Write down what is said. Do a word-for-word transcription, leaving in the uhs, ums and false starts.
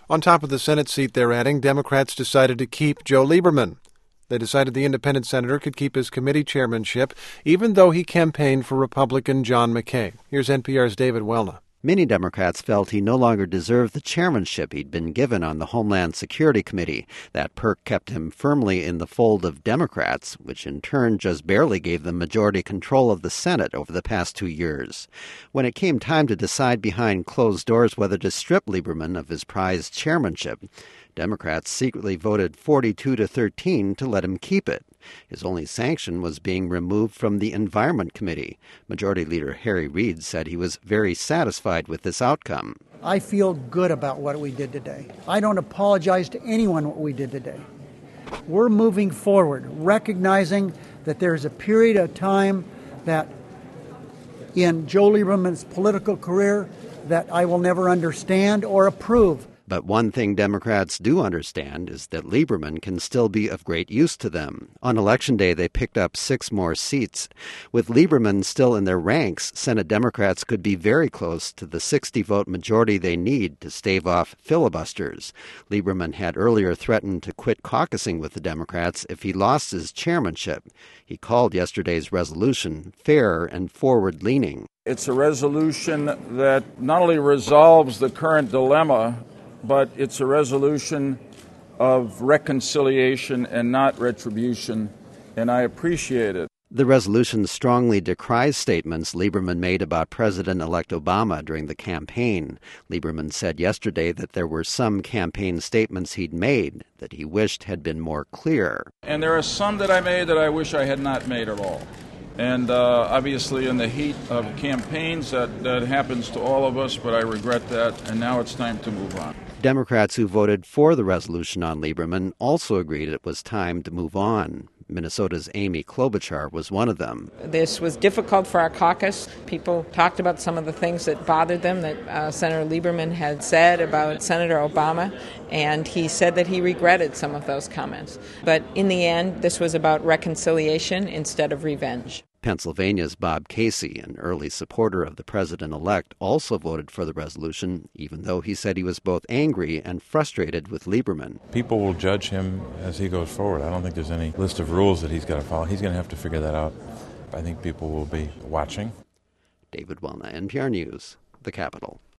On top of the Senate seat they're adding, Democrats decided to keep Joe Lieberman. They decided the independent senator could keep his committee chairmanship, even though he campaigned for Republican John McCain. Here's N P R's David Welna. Many Democrats felt he no longer deserved the chairmanship he'd been given on the Homeland Security Committee. That perk kept him firmly in the fold of Democrats, which in turn just barely gave them majority control of the Senate over the past two years. When it came time to decide behind closed doors whether to strip Lieberman of his prized chairmanship, Democrats secretly voted forty-two to thirteen to let him keep it. His only sanction was being removed from the Environment Committee. Majority Leader Harry Reid said he was very satisfied with this outcome. I feel good about what we did today. I don't apologize to anyone what we did today. We're moving forward, recognizing that there's a period of time that in Joe Lieberman's political career that I will never understand or approve. But one thing Democrats do understand is that Lieberman can still be of great use to them. On Election Day, they picked up six more seats. With Lieberman still in their ranks, Senate Democrats could be very close to the sixty-vote majority they need to stave off filibusters. Lieberman had earlier threatened to quit caucusing with the Democrats if he lost his chairmanship. He called yesterday's resolution fair and forward-leaning. It's a resolution that not only resolves the current dilemma, but it's a resolution of reconciliation and not retribution, and I appreciate it. The resolution strongly decries statements Lieberman made about President-elect Obama during the campaign. Lieberman said yesterday that there were some campaign statements he'd made that he wished had been more clear. And there are some that I made that I wish I had not made at all. And uh, obviously in the heat of campaigns, that, that happens to all of us, but I regret that, and now it's time to move on. Democrats who voted for the resolution on Lieberman also agreed it was time to move on. Minnesota's Amy Klobuchar was one of them. This was difficult for our caucus. People talked about some of the things that bothered them that uh, Senator Lieberman had said about Senator Obama, and he said that he regretted some of those comments. But in the end, this was about reconciliation instead of revenge. Pennsylvania's Bob Casey, an early supporter of the president-elect, also voted for the resolution, even though he said he was both angry and frustrated with Lieberman. People will judge him as he goes forward. I don't think there's any list of rules that he's got to follow. He's going to have to figure that out. I think people will be watching. David Welna, N P R News, the Capitol.